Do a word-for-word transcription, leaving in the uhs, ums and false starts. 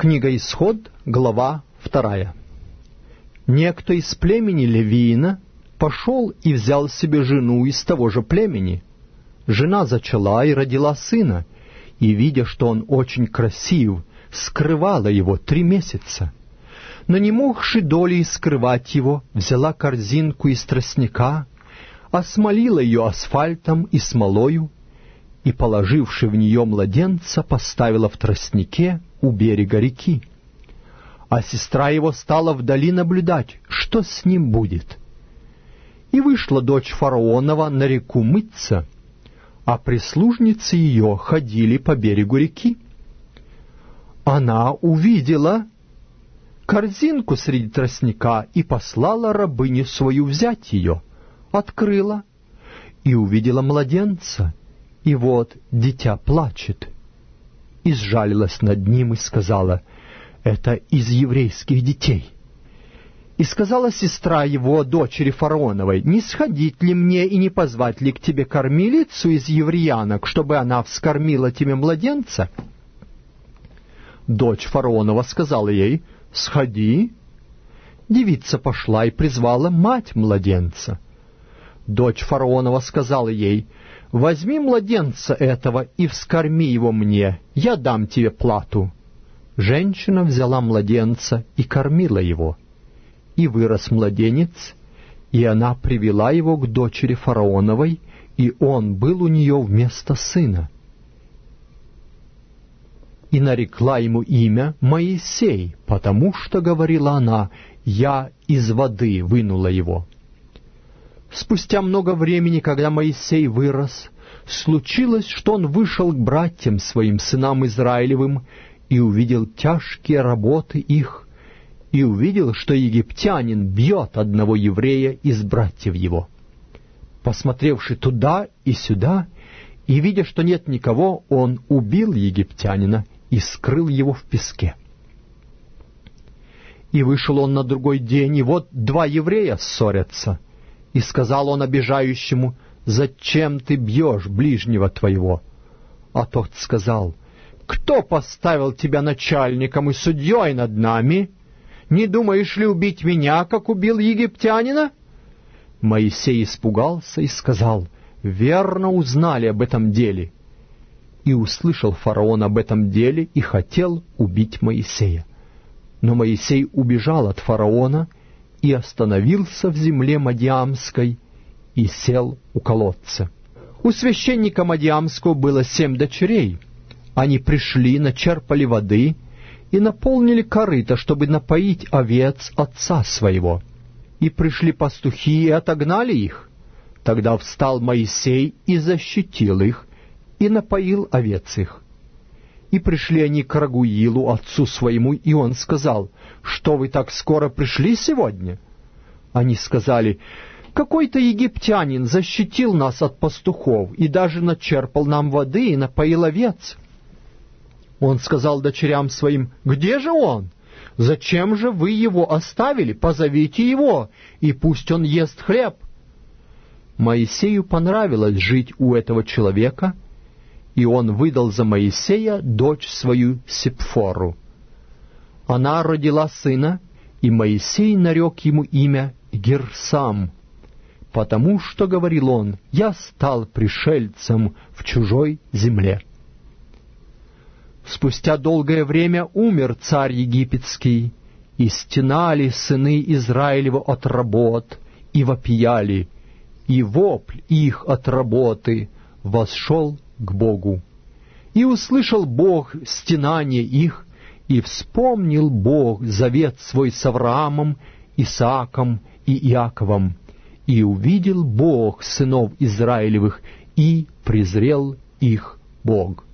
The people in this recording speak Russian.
Книга Исход, глава вторая. Некто из племени Левиина пошел и взял себе жену из того же племени. Жена зачала и родила сына, и, видя, что он очень красив, скрывала его три месяца. Но не могши долей скрывать его, взяла корзинку из тростника, осмолила ее асфальтом и смолою, и, положивши в нее младенца, поставила в тростнике у берега реки. А сестра его стала вдали наблюдать, что с ним будет. И вышла дочь фараонова на реку мыться, а прислужницы ее ходили по берегу реки. Она увидела корзинку среди тростника и послала рабыню свою взять ее, открыла и увидела младенца, и вот дитя плачет. И сжалилась над ним и сказала: «Это из еврейских детей». И сказала сестра его, дочери фараоновой: «Не сходить ли мне и не позвать ли к тебе кормилицу из евреянок, чтобы она вскормила тебе младенца?» Дочь фараонова сказала ей: «Сходи». Девица пошла и призвала мать младенца. Дочь фараонова сказала ей: «Возьми младенца этого и вскорми его мне, я дам тебе плату». Женщина взяла младенца и кормила его. И вырос младенец, и она привела его к дочери фараоновой, и он был у нее вместо сына. И нарекла ему имя Моисей, потому что, говорила она, «Я из воды вынула его». Спустя много времени, когда Моисей вырос, случилось, что он вышел к братьям своим, сынам Израилевым, и увидел тяжкие работы их, и увидел, что египтянин бьет одного еврея из братьев его. Посмотревши туда и сюда, и видя, что нет никого, он убил египтянина и скрыл его в песке. И вышел он на другой день, и вот два еврея ссорятся. И сказал он обижающему: «Зачем ты бьешь ближнего твоего?» А тот сказал: «Кто поставил тебя начальником и судьей над нами? Не думаешь ли убить меня, как убил египтянина?» Моисей испугался и сказал: «Верно узнали об этом деле». И услышал фараон об этом деле и хотел убить Моисея. Но Моисей убежал от фараона и остановился в земле Мадиамской и сел у колодца. У священника Мадиамского было семь дочерей. Они пришли, начерпали воды и наполнили корыто, чтобы напоить овец отца своего. И пришли пастухи и отогнали их. Тогда встал Моисей и защитил их, и напоил овец их. И пришли они к Рагуилу, отцу своему, и он сказал: «Что вы так скоро пришли сегодня?» Они сказали: «Какой-то египтянин защитил нас от пастухов, и даже начерпал нам воды и напоил овец». Он сказал дочерям своим: «Где же он? Зачем же вы его оставили? Позовите его, и пусть он ест хлеб». Моисею понравилось жить у этого человека, и он выдал за Моисея дочь свою Сипфору. Она родила сына, и Моисей нарек ему имя Герсам, потому что, говорил он, «Я стал пришельцем в чужой земле». Спустя долгое время умер царь египетский, и стенали сыны Израилева от работ, и вопияли, и вопль их от работы восшел к Богу. И услышал Бог стенание их, и вспомнил Бог завет свой с Авраамом, Исааком и Иаковом, и увидел Бог сынов Израилевых, и презрел их Бог.